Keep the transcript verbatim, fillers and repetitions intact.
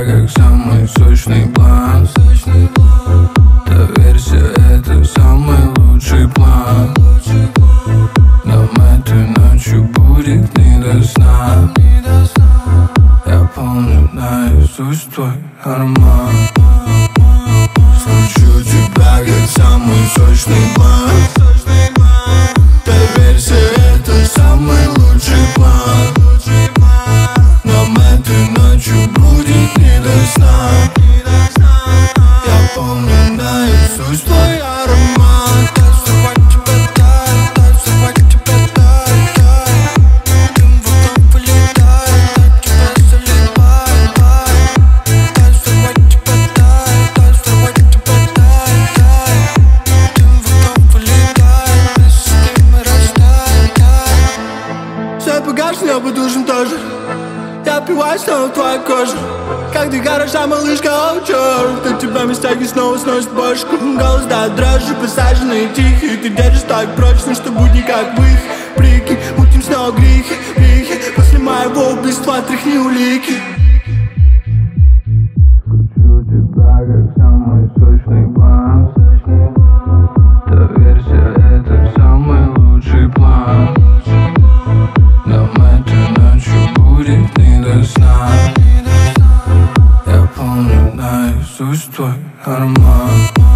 как самый сочный план. Доверься, это самый лучший план. Нам этой ночью будет не до сна. Я помню наизусть твой аромат. Скручу тебя, как самый сочный план. Доверься, это самый лучший план. Нам этой ночью будет не до сна. Я помню наизусть твой аромат. Свет погашен, небо душен тоже. Я опиваюсь снова в твоей коже. Как ты хороша, малышка, о черт. От тебя мистяги снова сносит бошку. Голос дает дрожжи, посаженные тихие. Ты держишь так прочно, что будни как вых. Прикинь, мутим снова грехи, грехи. После моего убийства тряхни улики. Скручу тебя, как самый сочный план. Доверься, это самый лучший план. Нам этой ночью будет не до сна. Я помню наизусть твой аромат.